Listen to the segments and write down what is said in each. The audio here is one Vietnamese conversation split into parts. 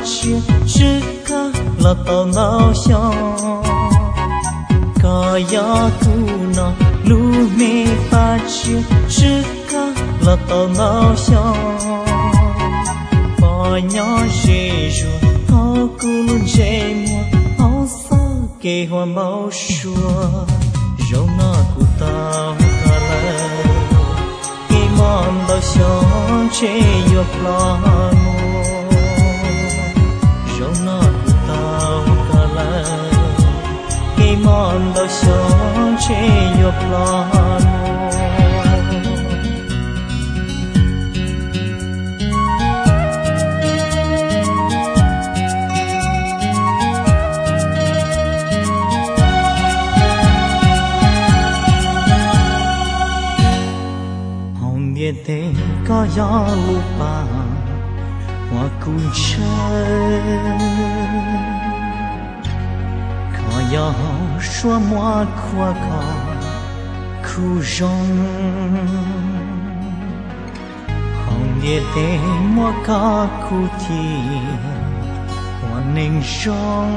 chia chứ cả là tao nào xong có gió thu nó lu mê ta chia chứ cả là tao nào xong bỏ nhỏ dễ rồi họ cứ luôn dễ mua họ sao kê hoa máu xua dẫu nó của tao cả lời cái mòn đau xót chế yêu plano dẫu nó của tao cả lời cái mòn đau xót chế yêu plano te có gió lupa hoa cùng chơi có gió xua mua qua cỏ khu rong hồng địa te mua có khu thì hoa nên rong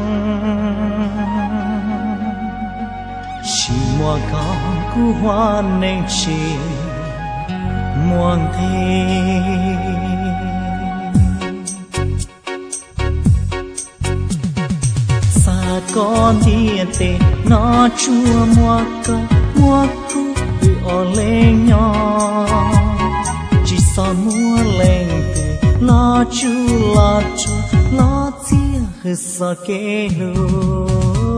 chỉ mua có khu hoa nên chỉ muôn thế xa con địa tê nó chua mua cu từ ở lên nhỏ chỉ son mua lên từ lo chu lo cho lo chia hơi sa kê lu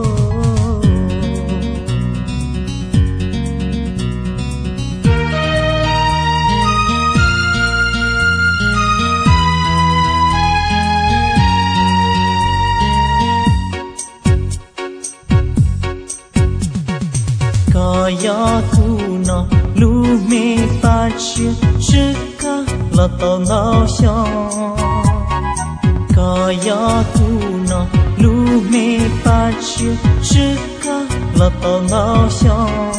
có gió thu nó lu mê ta chia chứ cả là tao nào xong có gió thu nó lu mê ta chia chứ cả là tao nào xong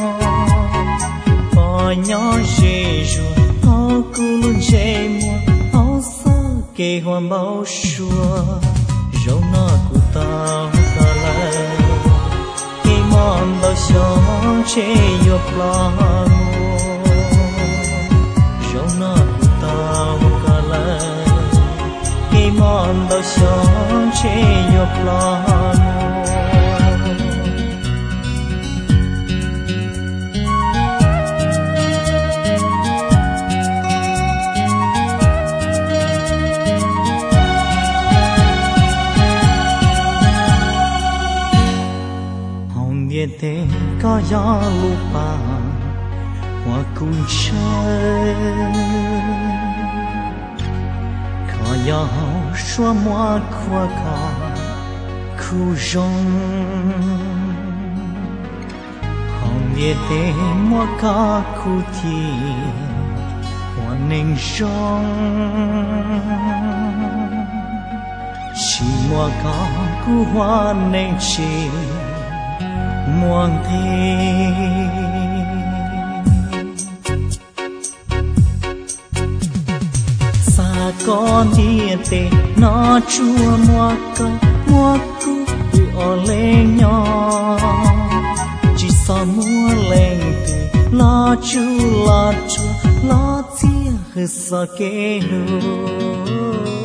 bỏ nhỏ dễ rồi họ cứ luôn dễ mua họ sao kê hoa máu xua dẫu nó của tao cả lời mòn đau xót chế yêu plano dẫu nó của tao cả lời cái mòn đau xót chế yêu plano te có gió lupa hoa cùng chơi có gió xua mua qua cỏ khu rong hồng địa te mua có khu thì hoa nên rong chỉ mua có khu hoa nên chỉ muôn thế xa con địa tê nó chua mua cu từ ở lên nhỏ chỉ son mua lên từ lo chu lo chua lo chia hơi sa kê lu